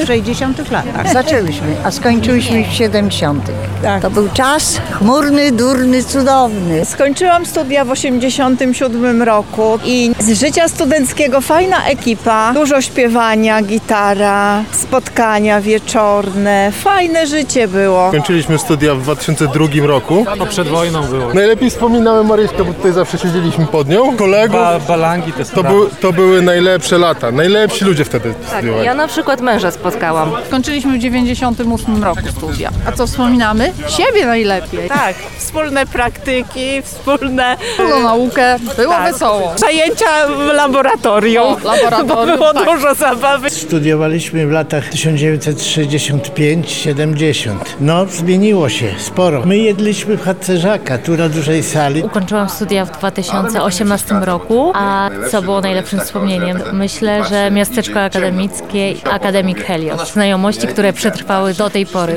60 latach. Zaczęłyśmy, a skończyłyśmy w 70. Tak. To był czas chmurny, durny, cudowny. Skończyłam studia w 87 roku i z życia studenckiego fajna ekipa, dużo śpiewania, gitara, spotkania wieczorne, fajne życie było. Kończyliśmy studia w 2002 roku. To przed wojną było. Najlepiej wspominamy Maryśkę, bo tutaj zawsze siedzieliśmy pod nią. Kolegów. Balangi te sprawy. To były najlepsze lata. Najlepsi ludzie wtedy studiowali. Ja na przykład męża spotkałam. Skończyliśmy w 98 roku studia. A co wspominamy? Siebie najlepiej. Tak, wspólne praktyki, wspólną Naukę. Było wesoło. zajęcia w laboratorium. Laboratorium, Było tak. dużo zabawy. Studiowaliśmy w latach 1965-70. No, zmieniło się sporo. My jedliśmy w chatce Żaka, tu na dużej sali. Ukończyłam studia w 2018 roku, a co było najlepszym wspomnieniem? Myślę, że miasteczko akademickie i Akademik Helios. Znajomości, które przetrwały do tej pory.